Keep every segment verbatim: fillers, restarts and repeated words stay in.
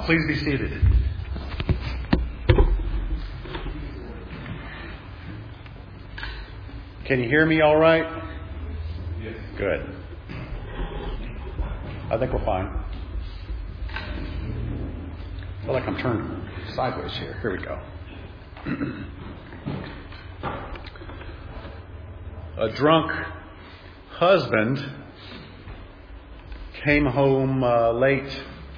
Please be seated. Can you hear me all right? Yes. Good. I think we're fine. I feel like I'm turned sideways here. Here we go. A drunk husband came home uh, late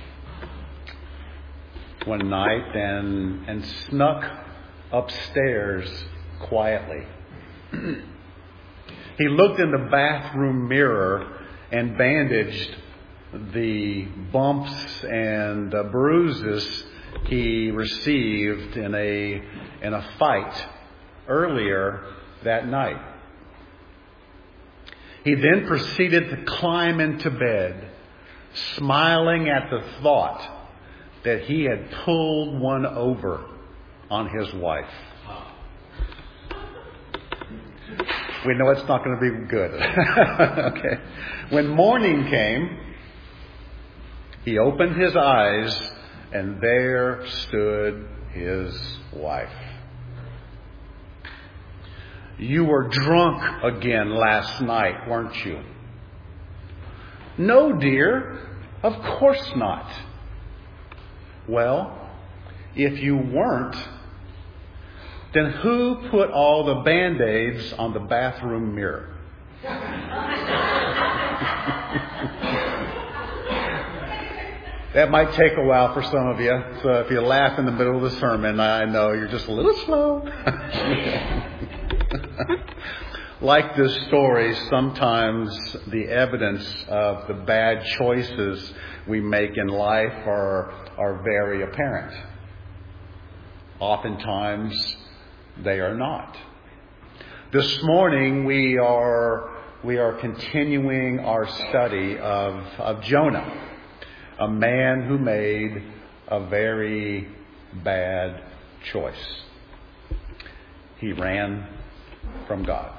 one night and and snuck upstairs quietly. He looked in the bathroom mirror and bandaged the bumps and uh, bruises he received in a in a fight earlier that night. He then proceeded to climb into bed, smiling at the thought that he had pulled one over on his wife. We know it's not going to be good. Okay. When morning came, he opened his eyes, and there stood his wife. You were drunk again last night, weren't you? No, dear, of course not. Well, if you weren't, then who put all the Band-Aids on the bathroom mirror? That might take a while for some of you. So if you laugh in the middle of the sermon, I know you're just a little slow. Like this story, sometimes the evidence of the bad choices we make in life are, are very apparent. Oftentimes, they are not. This morning, we are we are continuing our study of, of Jonah, a man who made a very bad choice. He ran from God.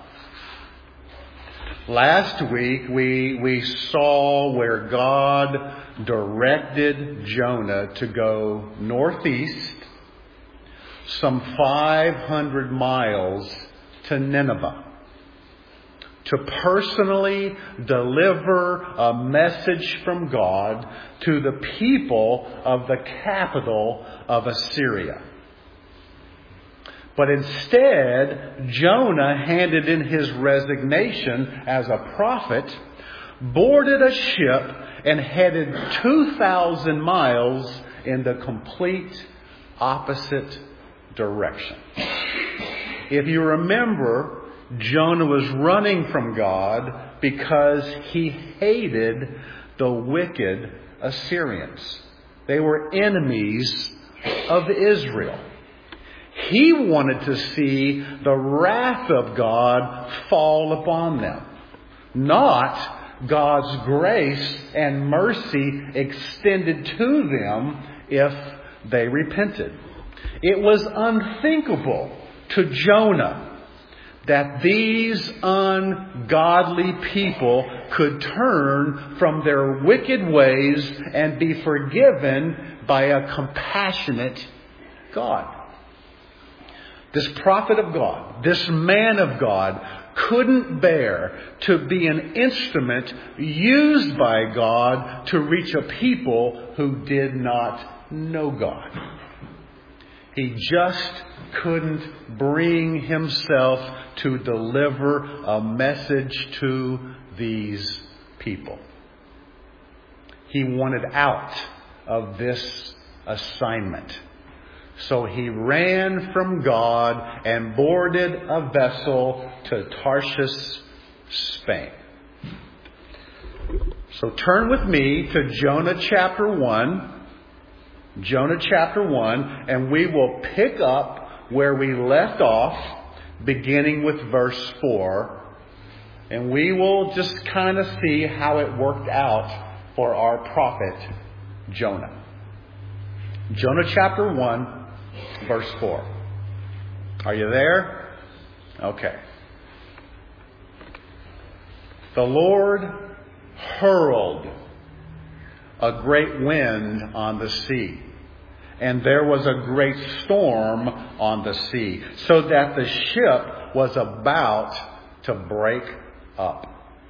Last week, we we saw where God directed Jonah to go northeast some five hundred miles to Nineveh to personally deliver a message from God to the people of the capital of Assyria. But instead, Jonah handed in his resignation as a prophet, boarded a ship, and headed two thousand miles in the complete opposite direction. If you remember, Jonah was running from God because he hated the wicked Assyrians. They were enemies of Israel. He wanted to see the wrath of God fall upon them, not God's grace and mercy extended to them if they repented. It was unthinkable to Jonah that these ungodly people could turn from their wicked ways and be forgiven by a compassionate God. This prophet of God, this man of God, couldn't bear to be an instrument used by God to reach a people who did not know God. He just couldn't bring himself to deliver a message to these people. He wanted out of this assignment. So he ran from God and boarded a vessel to Tarshish, Spain. So turn with me to Jonah chapter one. Jonah chapter one, and we will pick up where we left off, beginning with verse four. And we will just kind of see how it worked out for our prophet, Jonah. Jonah chapter one. Verse four. Are you there? Okay. The Lord hurled a great wind on the sea, and there was a great storm on the sea, so that the ship was about to break up.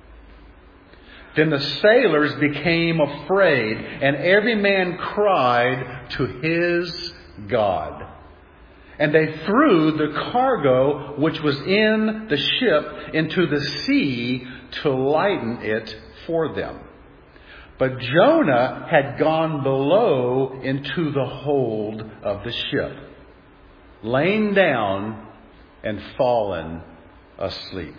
Then the sailors became afraid, and every man cried to his God. And they threw the cargo which was in the ship into the sea to lighten it for them. But Jonah had gone below into the hold of the ship, lain down and fallen asleep.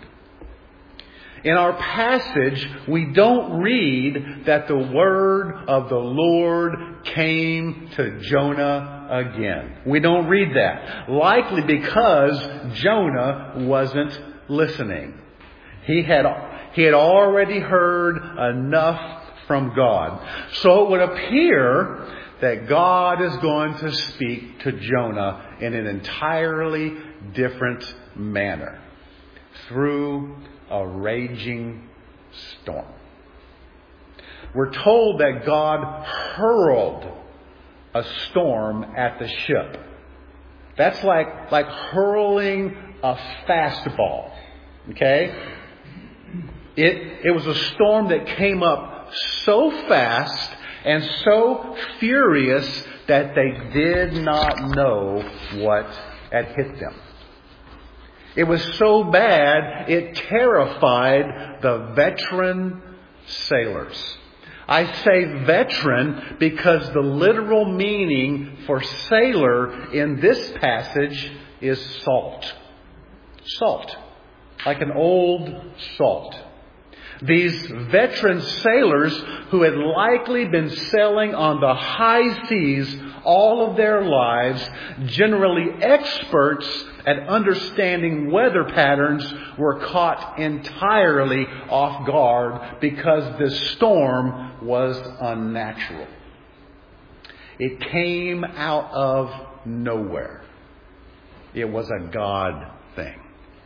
In our passage, we don't read that the word of the Lord came to Jonah again. We don't read that. Likely because Jonah wasn't listening. He had, he had already heard enough from God. So it would appear that God is going to speak to Jonah in an entirely different manner. Through a raging storm. We're told that God hurled a storm at the ship. That's like, like hurling a fastball. Okay? It, it was a storm that came up so fast and so furious that they did not know what had hit them. It was so bad, it terrified the veteran sailors. I say veteran because the literal meaning for sailor in this passage is salt. Salt. Like an old salt. These veteran sailors who had likely been sailing on the high seas all of their lives, generally experts at understanding weather patterns, were caught entirely off guard because this storm was unnatural. It came out of nowhere. It was a God thing.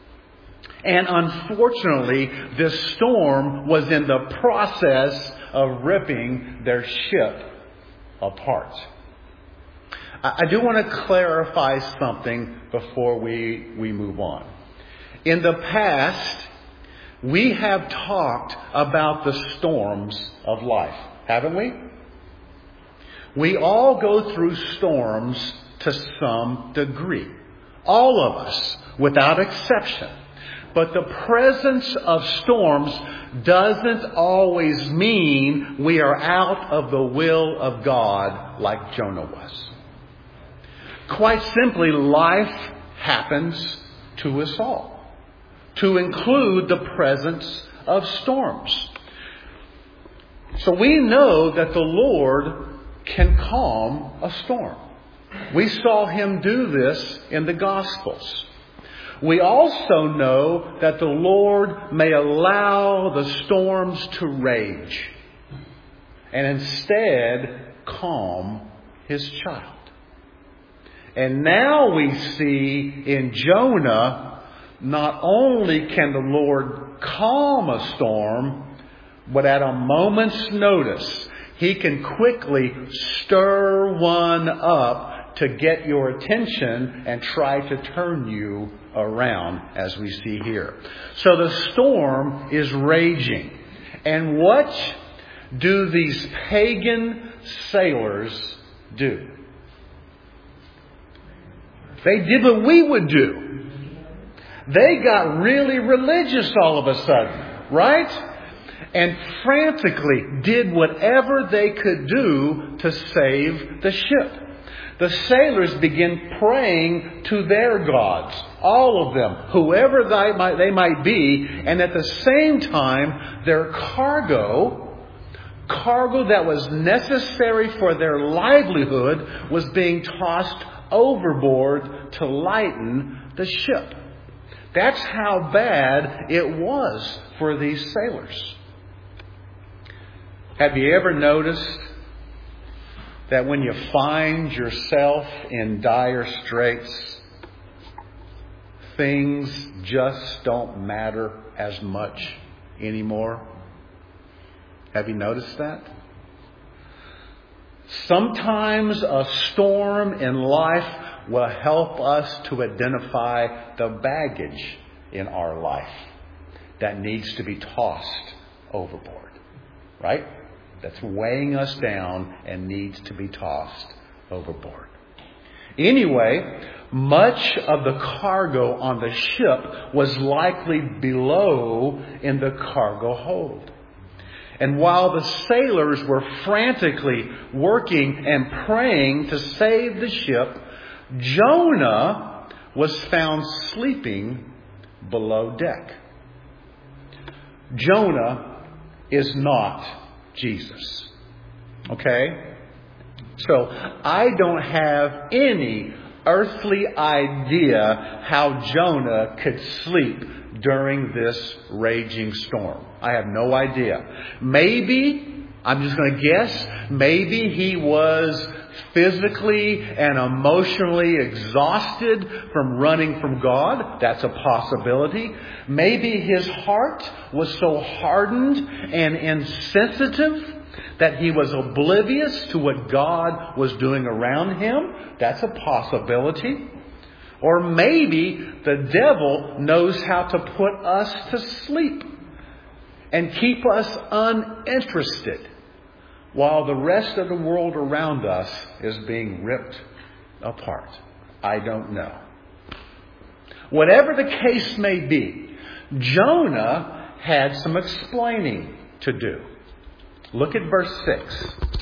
And unfortunately, this storm was in the process of ripping their ship apart. I do want to clarify something before we, we move on. In the past, we have talked about the storms of life, haven't we? We all go through storms to some degree. All of us, without exception. But the presence of storms doesn't always mean we are out of the will of God like Jonah was. Quite simply, life happens to us all, to include the presence of storms. So we know that the Lord can calm a storm. We saw Him do this in the Gospels. We also know that the Lord may allow the storms to rage and instead calm His child. And now we see in Jonah, not only can the Lord calm a storm, but at a moment's notice, He can quickly stir one up to get your attention and try to turn you around, as we see here. So the storm is raging. And what do these pagan sailors do? They did what we would do. They got really religious all of a sudden, right? And frantically did whatever they could do to save the ship. The sailors begin praying to their gods, all of them, whoever they might, they might be, and at the same time, their cargo, cargo that was necessary for their livelihood, was being tossed overboard to lighten the ship. That's how bad it was for these sailors. Have you ever noticed that when you find yourself in dire straits, things just don't matter as much anymore? Have you noticed that? Sometimes a storm in life will help us to identify the baggage in our life that needs to be tossed overboard. Right? That's weighing us down and needs to be tossed overboard. Anyway, much of the cargo on the ship was likely below in the cargo hold. And while the sailors were frantically working and praying to save the ship, Jonah was found sleeping below deck. Jonah is not Jesus. Okay? So I don't have any earthly idea how Jonah could sleep during this raging storm. I have no idea. Maybe, I'm just going to guess, maybe he was physically and emotionally exhausted from running from God. That's a possibility. Maybe his heart was so hardened and insensitive that he was oblivious to what God was doing around him. That's a possibility. Or maybe the devil knows how to put us to sleep and keep us uninterested while the rest of the world around us is being ripped apart. I don't know. Whatever the case may be, Jonah had some explaining to do. Look at verse six.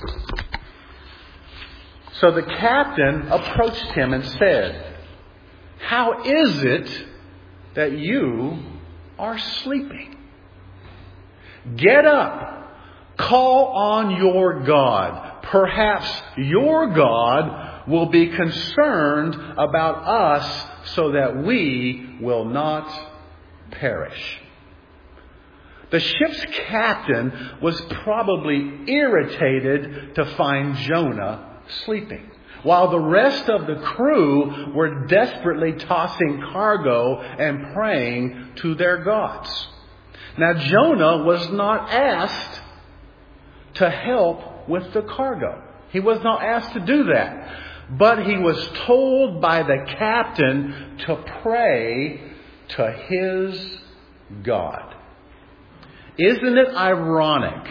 So the captain approached him and said, "How is it that you are sleeping? Get up, call on your God. Perhaps your God will be concerned about us so that we will not perish." The ship's captain was probably irritated to find Jonah sleeping, while the rest of the crew were desperately tossing cargo and praying to their gods. Now, Jonah was not asked to help with the cargo. He was not asked to do that. But he was told by the captain to pray to his God. Isn't it ironic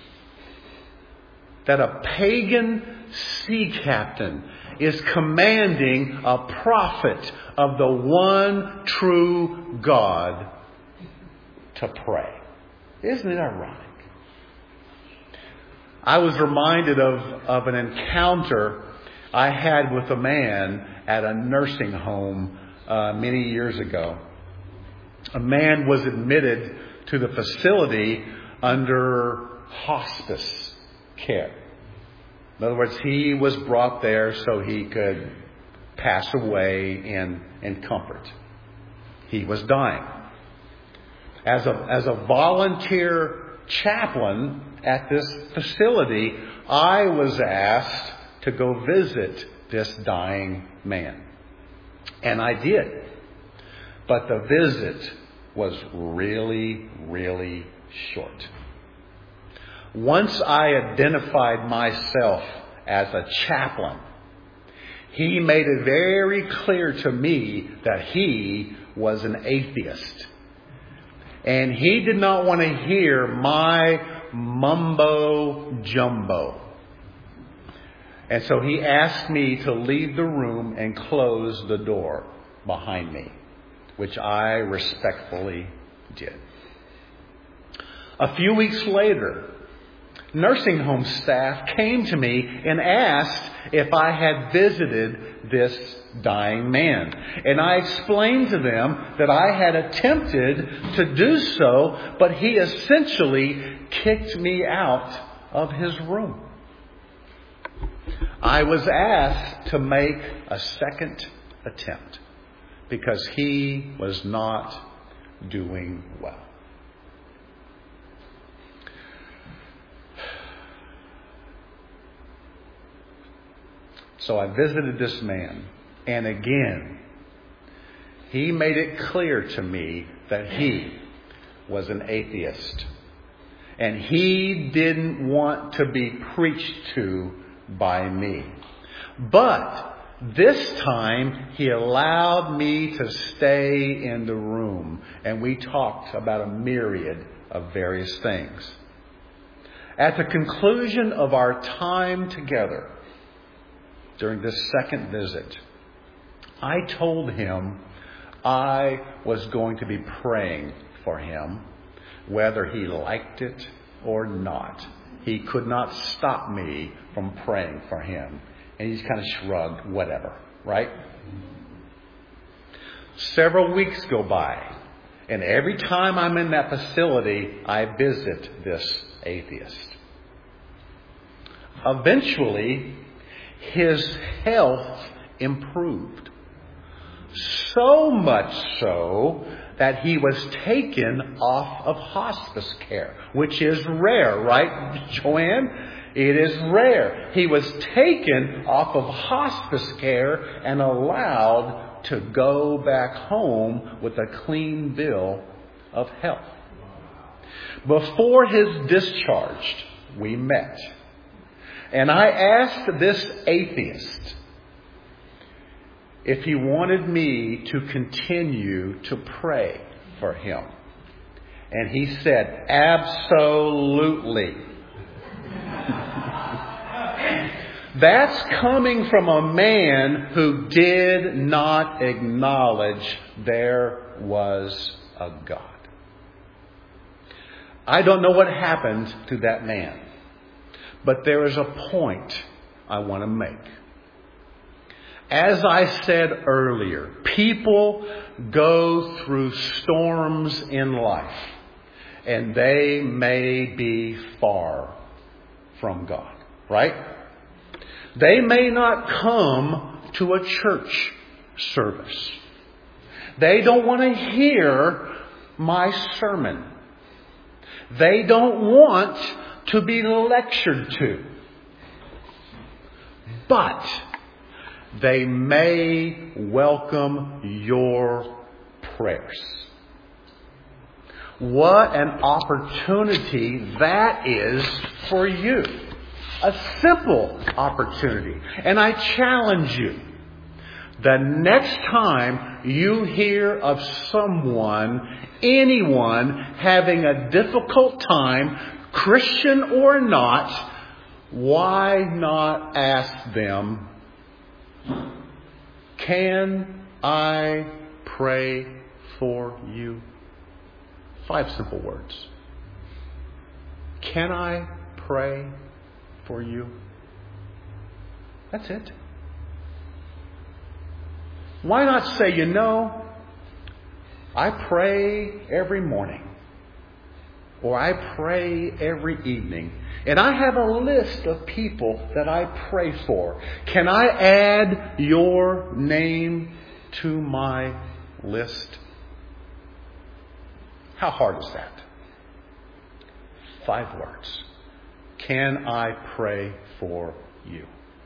that a pagan sea captain is commanding a prophet of the one true God to pray? Isn't it ironic? I was reminded of, of an encounter I had with a man at a nursing home uh, many years ago. A man was admitted to the facility under hospice care. In other words, he was brought there so he could pass away in, in comfort. He was dying. As a, as a volunteer chaplain at this facility, I was asked to go visit this dying man. And I did. But the visit was really, really short. Once I identified myself as a chaplain, he made it very clear to me that he was an atheist. And he did not want to hear my mumbo jumbo. And so he asked me to leave the room and close the door behind me, which I respectfully did. A few weeks later, nursing home staff came to me and asked if I had visited this dying man. And I explained to them that I had attempted to do so, but he essentially kicked me out of his room. I was asked to make a second attempt because he was not doing well. So I visited this man, and again, he made it clear to me that he was an atheist. And he didn't want to be preached to by me. But this time, he allowed me to stay in the room, and we talked about a myriad of various things. At the conclusion of our time together, during this second visit, I told him I was going to be praying for him, whether he liked it or not. He could not stop me from praying for him. And he just kind of shrugged, whatever, right? Several weeks go by, and every time I'm in that facility, I visit this atheist. Eventually, his health improved. So much so that he was taken off of hospice care, which is rare, right, Joanne? It is rare. He was taken off of hospice care and allowed to go back home with a clean bill of health. Before his discharge, we met. And I asked this atheist if he wanted me to continue to pray for him. And he said, absolutely. That's coming from a man who did not acknowledge there was a God. I don't know what happened to that man, but there is a point I want to make. As I said earlier, people go through storms in life, and they may be far from God, right? They may not come to a church service. They don't want to hear my sermon. They don't want to be lectured to. But they may welcome your prayers. What an opportunity that is for you. A simple opportunity. And I challenge you, the next time you hear of someone, anyone, having a difficult time, Christian or not, why not ask them, can I pray for you? Five simple words. Can I pray for you? That's it. Why not say, you know, I pray every morning, or I pray every evening, and I have a list of people that I pray for. Can I add your name to my list? How hard is that? Five words. Can I pray for you?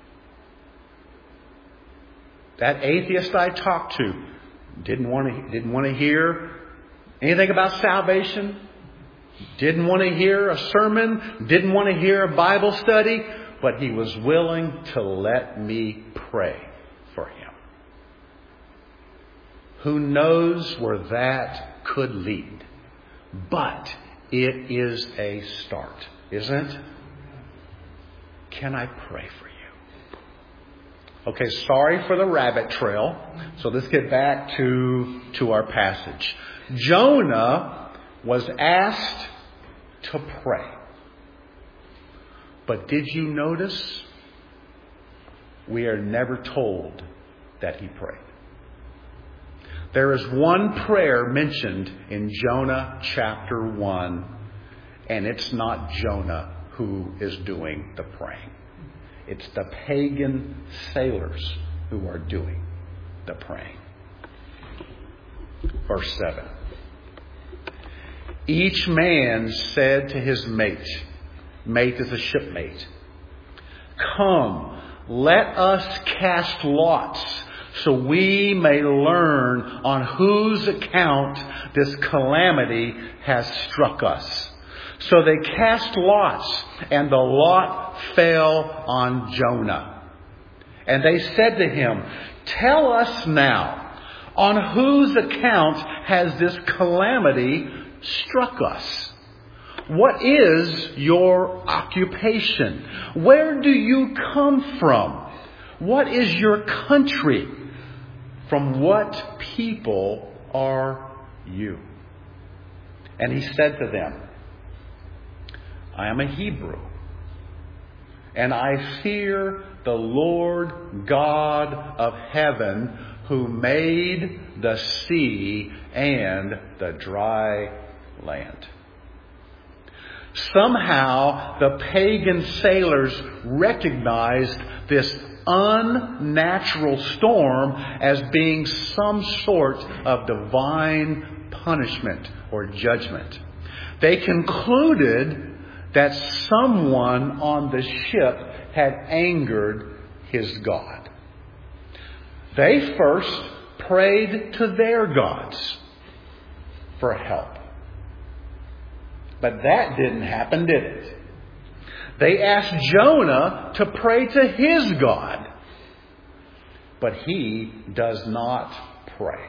That atheist I talked to didn't want to, didn't want to hear anything about salvation, didn't want to hear a sermon, didn't want to hear a Bible study, but he was willing to let me pray for him. Who knows where that could lead? But it is a start, isn't it? Can I pray for you? Okay, sorry for the rabbit trail. So let's get back to, to our passage. Jonah was asked to pray. But did you notice? We are never told that he prayed. There is one prayer mentioned in Jonah chapter one, and it's not Jonah who is doing the praying. It's the pagan sailors who are doing the praying. Verse seven. Each man said to his mate, mate is a shipmate, come, let us cast lots, so we may learn on whose account this calamity has struck us. So they cast lots, and the lot fell on Jonah. And they said to him, "Tell us now, on whose account has this calamity struck us? What is your occupation? Where do you come from? What is your country? From what people are you?" And he said to them, "I am a Hebrew, and I fear the Lord God of heaven, who made the sea and the dry land." Somehow the pagan sailors recognized this unnatural storm as being some sort of divine punishment or judgment. They concluded that someone on the ship had angered his God. They first prayed to their gods for help. But that didn't happen, did it? They asked Jonah to pray to his God. But he does not pray.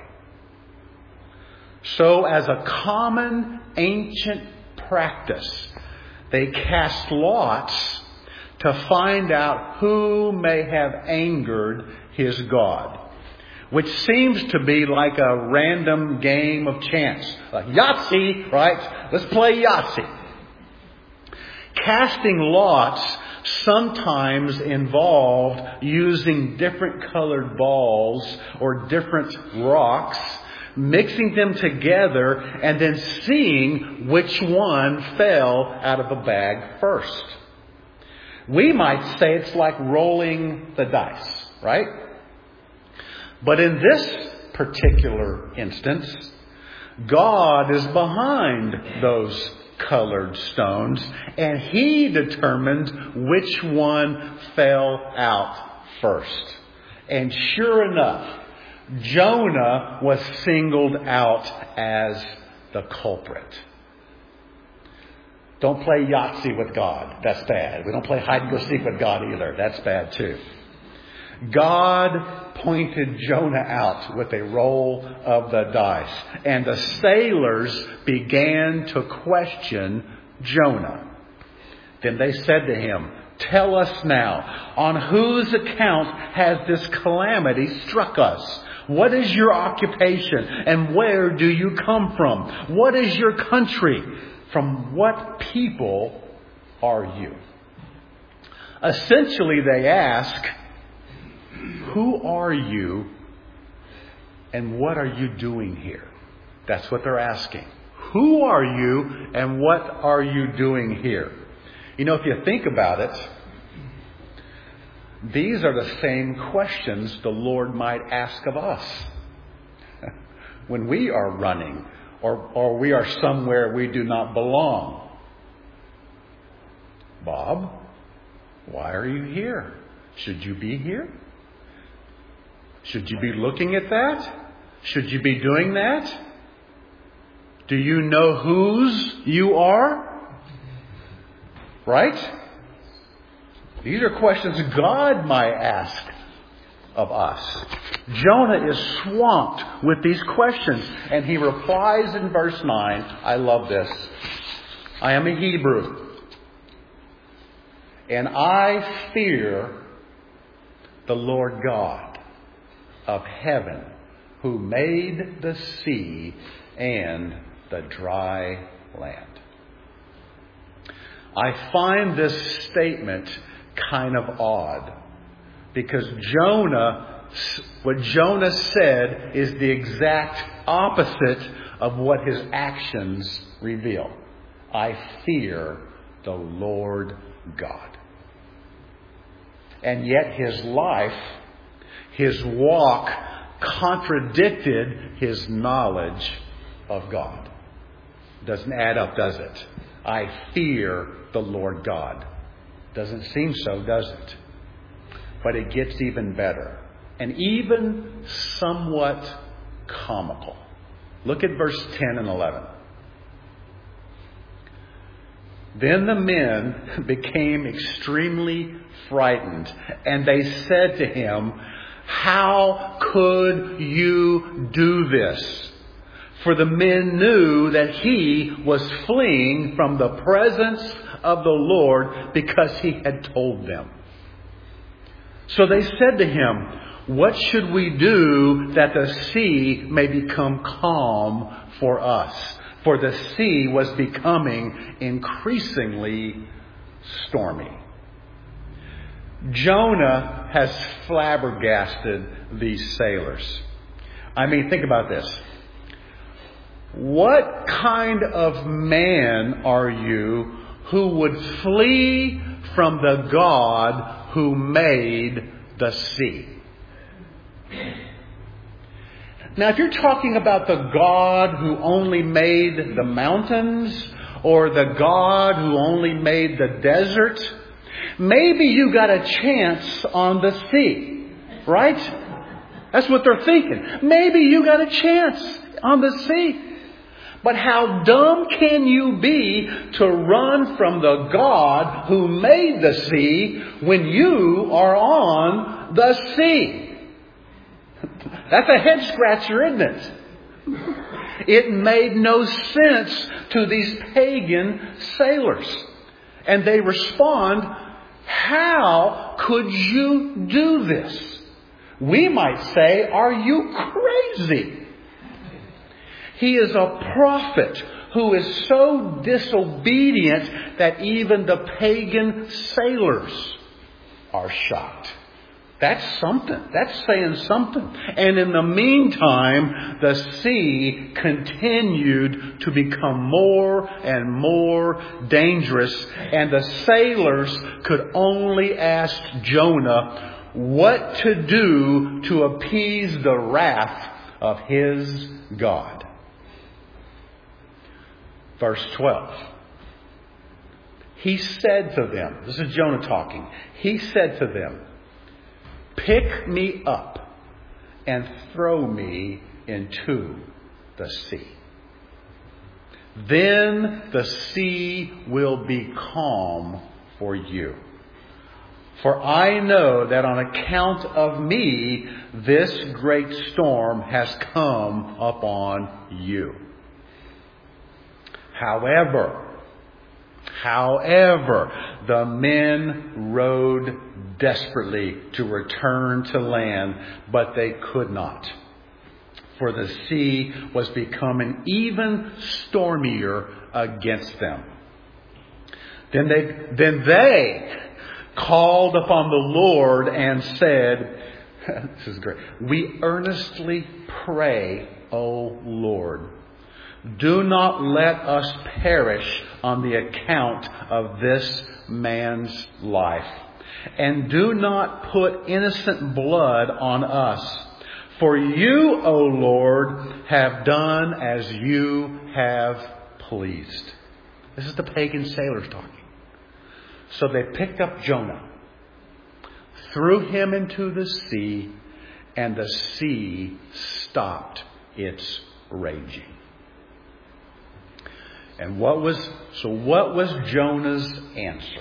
So as a common ancient practice, they cast lots to find out who may have angered his God. Which seems to be like a random game of chance. Like Yahtzee, right? Let's play Yahtzee. Casting lots sometimes involved using different colored balls or different rocks, mixing them together, and then seeing which one fell out of the bag first. We might say it's like rolling the dice, right? But in this particular instance, God is behind those colored stones, and He determined which one fell out first. And sure enough, Jonah was singled out as the culprit. Don't play Yahtzee with God. That's bad. We don't play hide and go seek with God either. That's bad too. God pointed Jonah out with a roll of the dice, and the sailors began to question Jonah. Then they said to him, "Tell us now, on whose account has this calamity struck us? What is your occupation, and where do you come from? What is your country? From what people are you?" Essentially, they ask, "Who are you and what are you doing here?" That's what they're asking. Who are you and what are you doing here? You know, if you think about it, these are the same questions the Lord might ask of us when we are running or, or we are somewhere we do not belong. "Bob, why are you here? Should you be here? Should you be looking at that? Should you be doing that? Do you know whose you are?" Right? These are questions God might ask of us. Jonah is swamped with these questions, and he replies in verse nine. I love this. "I am a Hebrew, and I fear the Lord God of heaven, who made the sea and the dry land." I find this statement kind of odd, because Jonah, what Jonah said is the exact opposite of what his actions reveal. "I fear the Lord God." And yet his life, his walk, contradicted his knowledge of God. Doesn't add up, does it? "I fear the Lord God." Doesn't seem so, does it? But it gets even better, and even somewhat comical. Look at verse ten and eleven. Then the men became extremely frightened, and they said to him, "How could you do this?" For the men knew that he was fleeing from the presence of the Lord because he had told them. So they said to him, "What should we do that the sea may become calm for us?" For the sea was becoming increasingly stormy. Jonah has flabbergasted these sailors. I mean, think about this. What kind of man are you who would flee from the God who made the sea? Now, if you're talking about the God who only made the mountains, or the God who only made the desert, maybe you got a chance on the sea, right? That's what they're thinking. Maybe you got a chance on the sea. But how dumb can you be to run from the God who made the sea when you are on the sea? That's a head scratcher, isn't it? It made no sense to these pagan sailors. And they respond, "How could you do this?" We might say, "Are you crazy?" He is a prophet who is so disobedient that even the pagan sailors are shocked. That's something. That's saying something. And in the meantime, the sea continued to become more and more dangerous. And the sailors could only ask Jonah what to do to appease the wrath of his God. Verse twelve. He said to them, this is Jonah talking. He said to them, "Pick me up and throw me into the sea. Then the sea will be calm for you. For I know that on account of me, this great storm has come upon you." However, However, the men rowed desperately to return to land, but they could not. For the sea was becoming even stormier against them. Then they, then they called upon the Lord and said, this is great, "We earnestly pray, O Lord, do not let us perish on the account of this man's life. And do not put innocent blood on us. For you, O Lord, have done as you have pleased." This is the pagan sailors talking. So they picked up Jonah, threw him into the sea, and the sea stopped its raging. And what was, so what was Jonah's answer?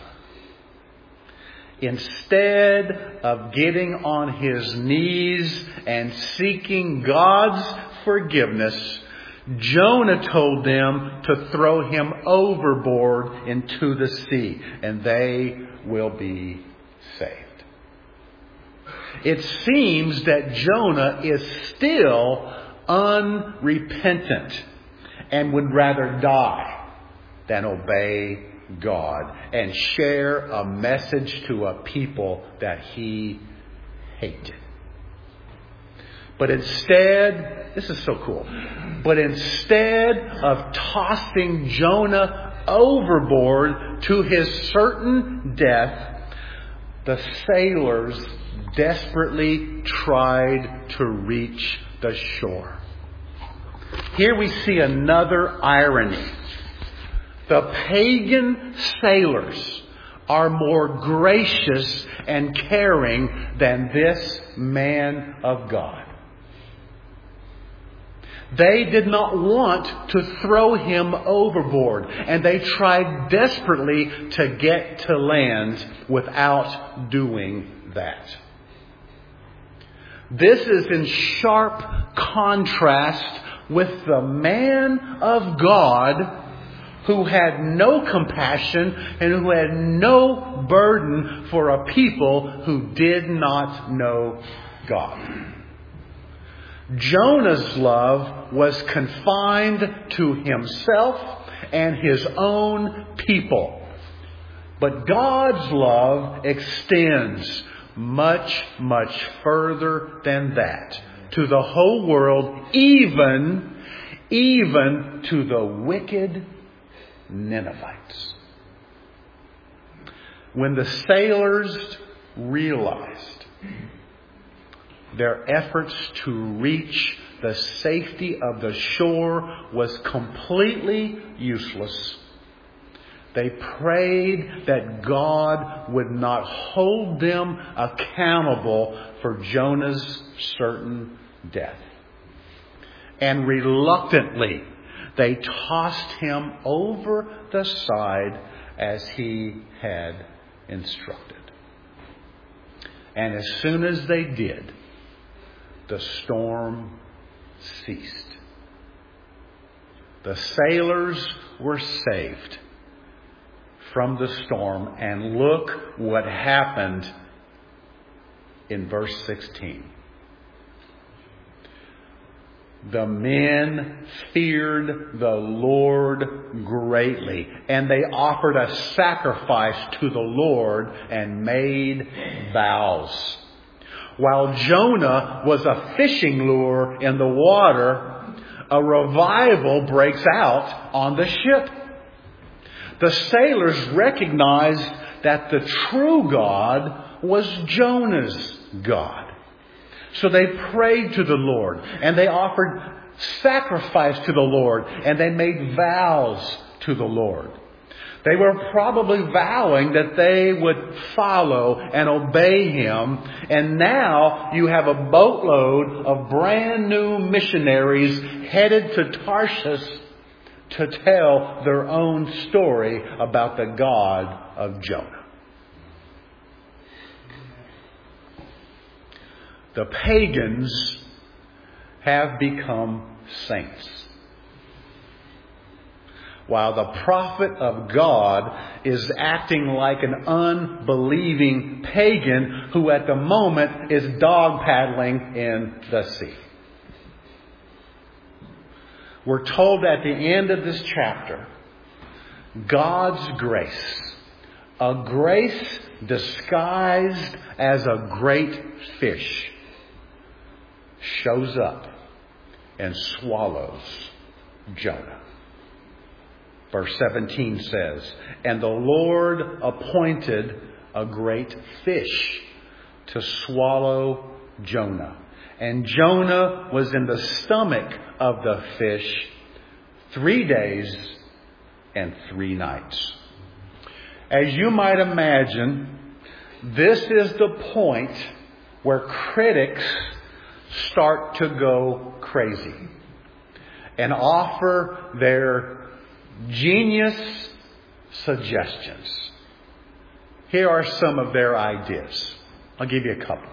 Instead of getting on his knees and seeking God's forgiveness, Jonah told them to throw him overboard into the sea, and they will be saved. It seems that Jonah is still unrepentant and would rather die than obey God and share a message to a people that he hated. But instead, this is so cool, but instead of tossing Jonah overboard to his certain death, the sailors desperately tried to reach the shore. Here we see another irony. The pagan sailors are more gracious and caring than this man of God. They did not want to throw him overboard, and they tried desperately to get to land without doing that. This is in sharp contrast with the man of God who had no compassion and who had no burden for a people who did not know God. Jonah's love was confined to himself and his own people. But God's love extends much, much further than that to the whole world, even, even to the wicked Ninevites. When the sailors realized their efforts to reach the safety of the shore was completely useless, they prayed that God would not hold them accountable for Jonah's certain death. And reluctantly, they tossed him over the side as he had instructed. And as soon as they did, the storm ceased. The sailors were saved from the storm. And look what happened in verse sixteen. The men feared the Lord greatly, and they offered a sacrifice to the Lord and made vows. While Jonah was a fishing lure in the water, a revival breaks out on the ship. The sailors recognized that the true God was Jonah's God. So they prayed to the Lord, and they offered sacrifice to the Lord, and they made vows to the Lord. They were probably vowing that they would follow and obey Him. And now you have a boatload of brand new missionaries headed to Tarshish to tell their own story about the God of Jonah. The pagans have become saints, while the prophet of God is acting like an unbelieving pagan who at the moment is dog paddling in the sea. We're told at the end of this chapter, God's grace, a grace disguised as a great fish, shows up and swallows Jonah. Verse seventeen says, and the Lord appointed a great fish to swallow Jonah. And Jonah was in the stomach of the fish three days and three nights. As you might imagine, this is the point where critics start to go crazy and offer their genius suggestions. Here are some of their ideas. I'll give you a couple.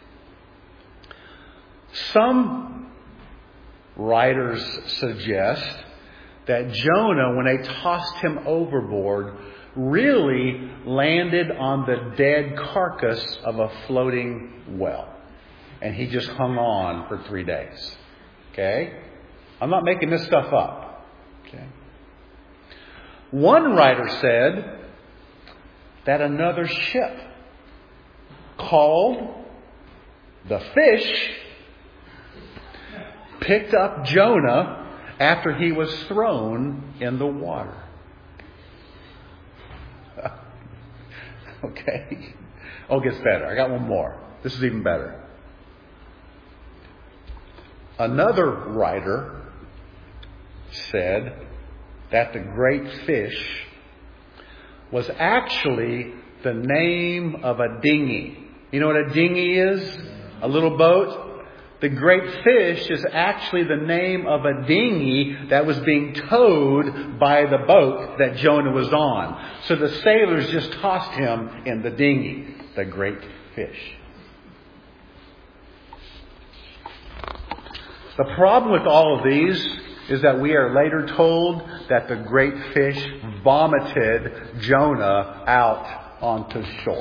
Some writers suggest that Jonah, when they tossed him overboard, really landed on the dead carcass of a floating well. And he just hung on for three days. Okay? I'm not making this stuff up. Okay? One writer said that another ship called the Fish picked up Jonah after he was thrown in the water. Okay? Oh, it gets better. I got one more. This is even better. Another writer said that the great fish was actually the name of a dinghy. You know what a dinghy is? A little boat The great fish is actually the name of a dinghy that was being towed by the boat that Jonah was on. So the sailors just tossed him in the dinghy, the great fish. The problem with all of these is that we are later told that the great fish vomited Jonah out onto shore.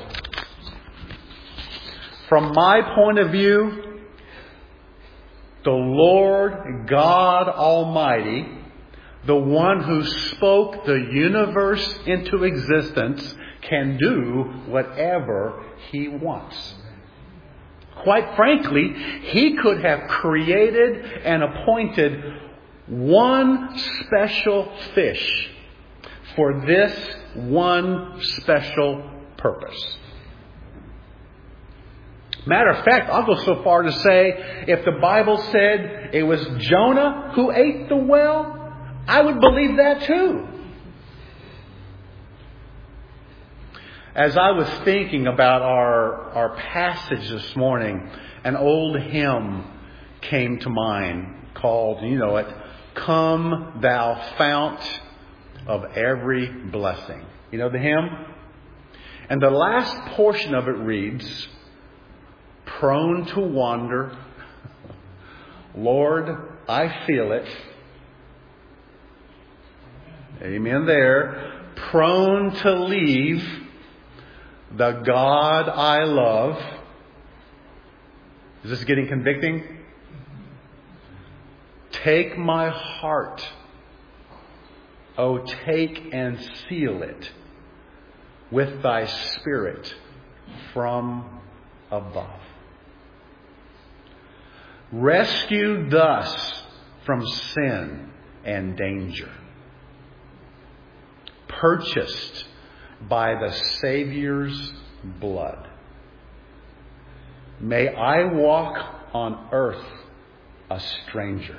From my point of view, the Lord God Almighty, the one who spoke the universe into existence, can do whatever He wants. Quite frankly, He could have created and appointed one special fish for this one special purpose. Matter of fact, I'll go so far to say, if the Bible said it was Jonah who ate the whale, I would believe that too. As I was thinking about our, our passage this morning, an old hymn came to mind called, you know it, "Come Thou Fount of Every Blessing." You know the hymn? And the last portion of it reads, "Prone to wander, Lord, I feel it." Amen there. "Prone to leave the God I love." Is this getting convicting? "Take my heart, oh, take and seal it with thy Spirit from above." Rescued thus from sin and danger, purchased by the Savior's blood, may I walk on earth a stranger,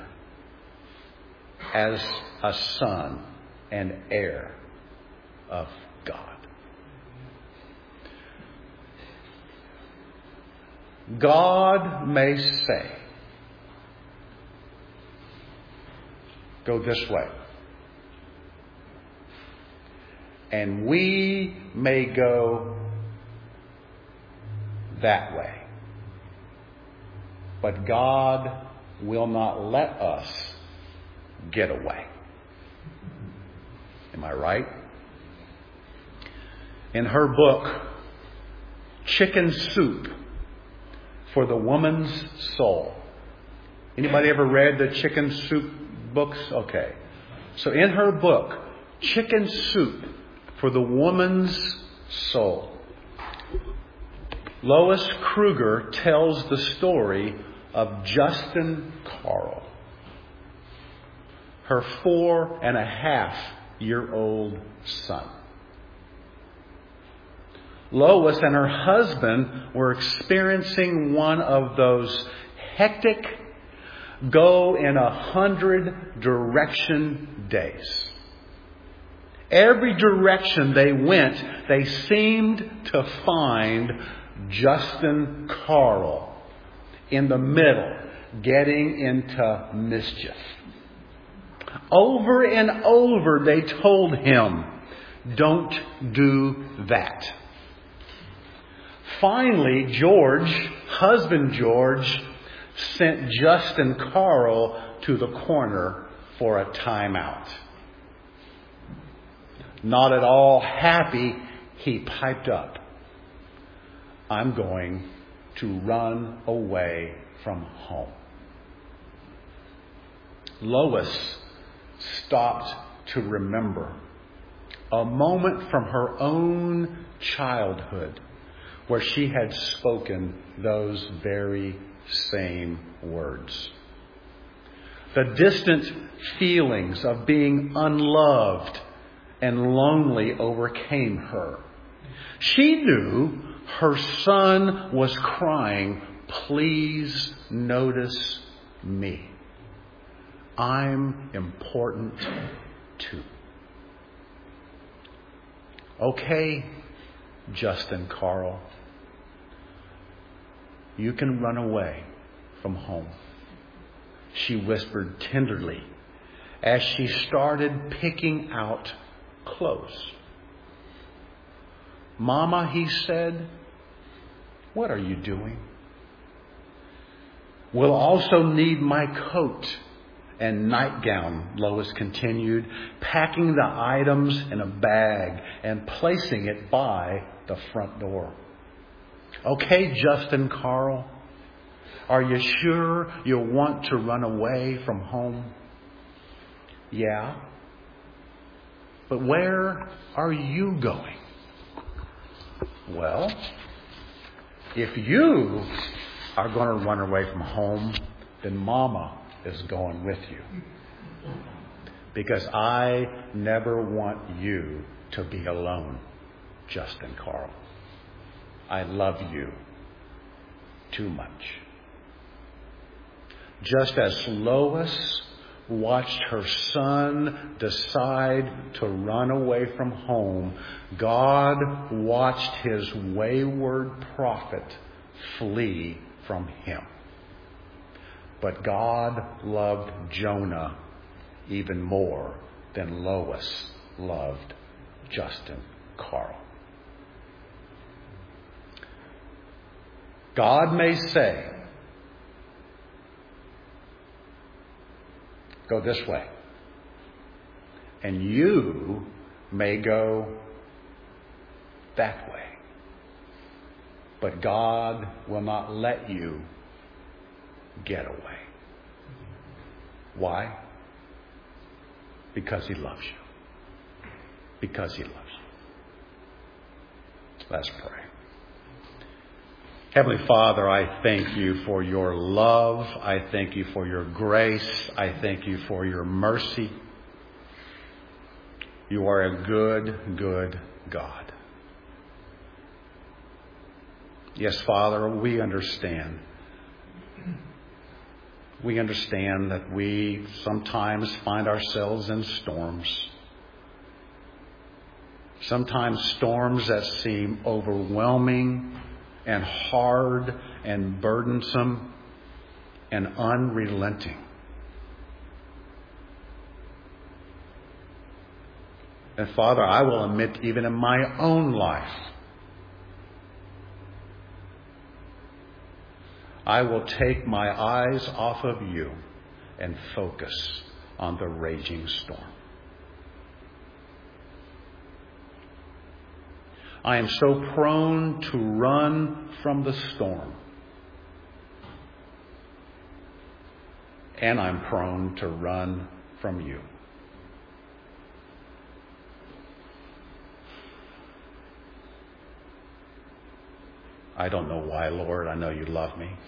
as a son and heir of God. God may say, "Go this way." And we may go that way. But God will not let us get away. Am I right? In her book, Chicken Soup for the Woman's Soul. Anybody ever read the Chicken Soup books? Okay. So in her book, Chicken Soup for the Woman's Soul, Lois Kruger tells the story of Justin Carl, her four and a half year old son. Lois and her husband were experiencing one of those hectic, go in a hundred direction days. Every direction they went, they seemed to find Justin Carl in the middle, getting into mischief. Over and over they told him, "Don't do that." Finally, George, husband George, sent Justin Carl to the corner for a timeout. Not at all happy, he piped up, "I'm going to run away from home." Lois stopped to remember a moment from her own childhood where she had spoken those very same words. The distant feelings of being unloved and lonely overcame her. She knew her son was crying, "Please notice me. I'm important too." Okay, Justin Carl, you can run away, from home. She whispered tenderly as she started picking out clothes. Mama, he said, what are you doing? We'll also need my coat and nightgown, Lois continued, packing the items in a bag and placing it by the front door. Okay, Justin Carl, are you sure you want to run away from home? Yeah. But where are you going? Well, if you are going to run away from home, then Mama is going with you. Because I never want you to be alone, Justin Carl. I love you too much. Just as Lois watched her son decide to run away from home, God watched his wayward prophet flee from him. But God loved Jonah even more than Lois loved Justin Carl. God may say, go this way. And you may go that way. But God will not let you get away. Why? Because he loves you. Because he loves you. Let's pray. Heavenly Father, I thank you for your love. I thank you for your grace. I thank you for your mercy. You are a good, good God. Yes, Father, we understand. We understand that we sometimes find ourselves in storms. Sometimes storms that seem overwhelming and hard and burdensome and unrelenting. And Father, I will admit, even in my own life, I will take my eyes off of you and focus on the raging storm. I am so prone to run from the storm. And I'm prone to run from you. I don't know why, Lord. I know you love me.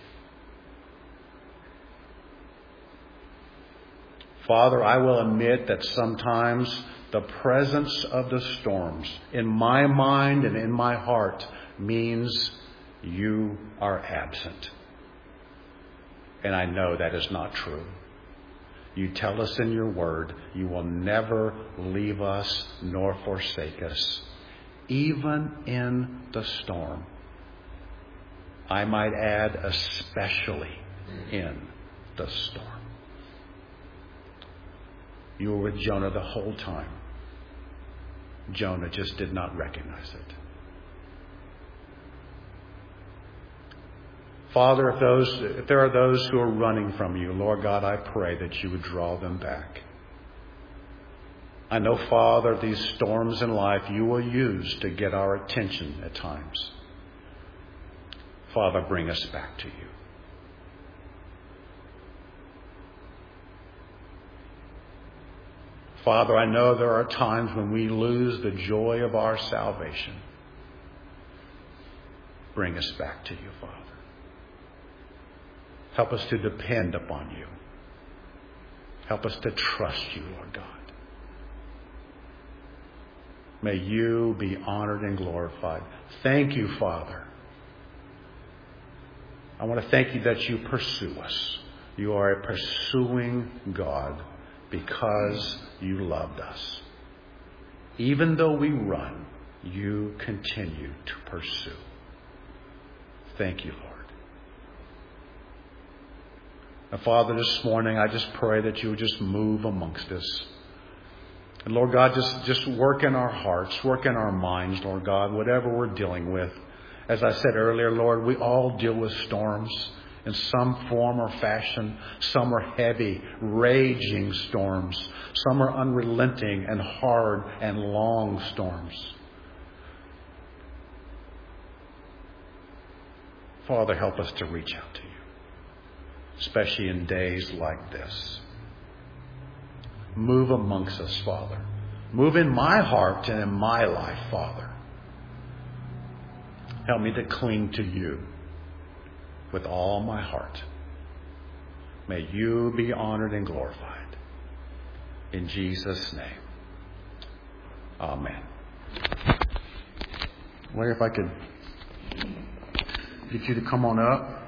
Father, I will admit that sometimes the presence of the storms in my mind and in my heart means you are absent. And I know that is not true. You tell us in your word, you will never leave us nor forsake us, even in the storm. I might add, especially in the storm. You were with Jonah the whole time. Jonah just did not recognize it. Father, if those, if there are those who are running from you, Lord God, I pray that you would draw them back. I know, Father, these storms in life you will use to get our attention at times. Father, bring us back to you. Father, I know there are times when we lose the joy of our salvation. Bring us back to you, Father. Help us to depend upon you. Help us to trust you, Lord God. May you be honored and glorified. Thank you, Father. I want to thank you that you pursue us. You are a pursuing God because you loved us. Even though we run, you continue to pursue. Thank you, Lord. And Father, this morning I just pray that you would just move amongst us. And Lord God, just, just work in our hearts, work in our minds, Lord God, whatever we're dealing with. As I said earlier, Lord, we all deal with storms in some form or fashion. Some are heavy, raging storms. Some are unrelenting and hard and long storms. Father, help us to reach out to you, especially in days like this. Move amongst us, Father. Move in my heart and in my life, Father. Help me to cling to you with all my heart. May you be honored and glorified. In Jesus' name. Amen. I wonder if I could get you to come on up.